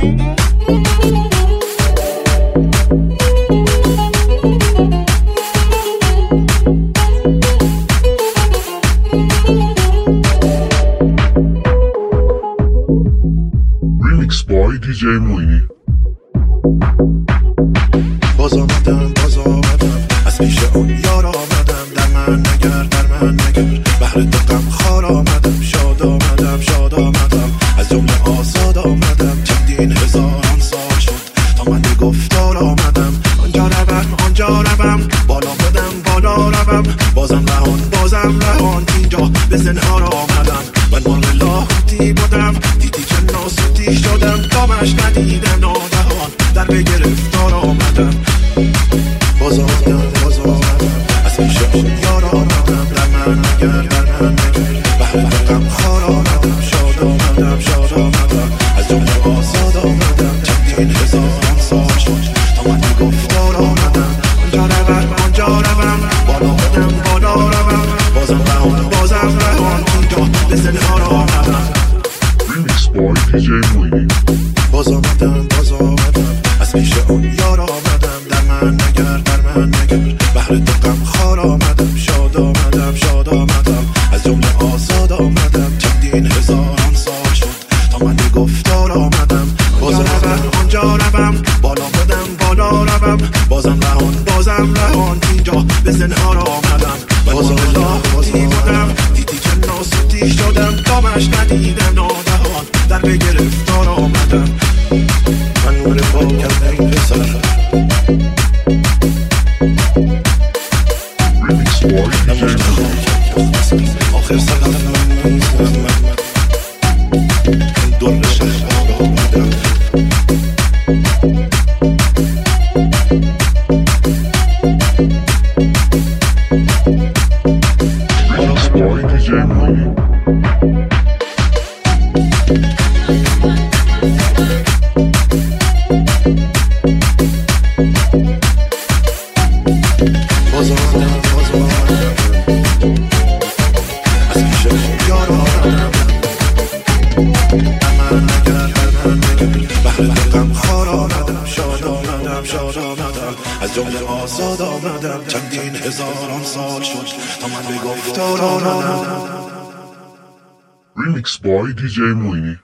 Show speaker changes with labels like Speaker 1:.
Speaker 1: Remix by DJ موینی.
Speaker 2: باز آمدم از پیش اون یار آمدم. در من نگر بهر دقم خار آمدم. شاد آمدم از جمله آزاد آمدم. چندین هزاران سال شد تا من به گفتار آمدم. آنجا روم بالا روم بازم رهان اینجا به زنهار آمدم. من مرغ لاهوتی بودم دیدی که ناسوتی شدم. دامش ندیدم ناگهان در به گرفتار آمدم. باز آمدم از پیش اون یار آمدم. در من نگر بهر دقم خار آمدم. شاد آمدم از جمله آزاد آمدم. چندین هزاران سال شد تا من به گفتار آمدم. آنجا روم بالا روم بازم رهان اینجا به زنهار آمدم.
Speaker 1: Remix by DJ موینی.
Speaker 2: باز آمدم از پیش اون یار آمدم. در من نگر بهر دقم خار آمدم. شاد آمدم از جمله آزاد آمدم. چندین هزاران سال شد تا من به گفتار آمدم. آنجا روم بالا روم بازم رهان اینجا به زنهار آمدم. بازم لاهوتی بودم دیدی که ناسوتی شدم. دامش ندیدم ناگهان در به گرفتار آمدم. من نور پاکم ای پسر.
Speaker 1: Remix by DJ موینی.
Speaker 2: آخر سقف من نیستم. من در شهر آمدم.
Speaker 1: Remix by DJ موینی.
Speaker 2: باز آمدم از پیش یار آمدم. من نگر بهر دقم خار آمدم. شاد آمدم از جمله آزاد آمدم. چندین هزاران سال شد تا من به گفتار آمدم.
Speaker 1: Remix by DJ موینی.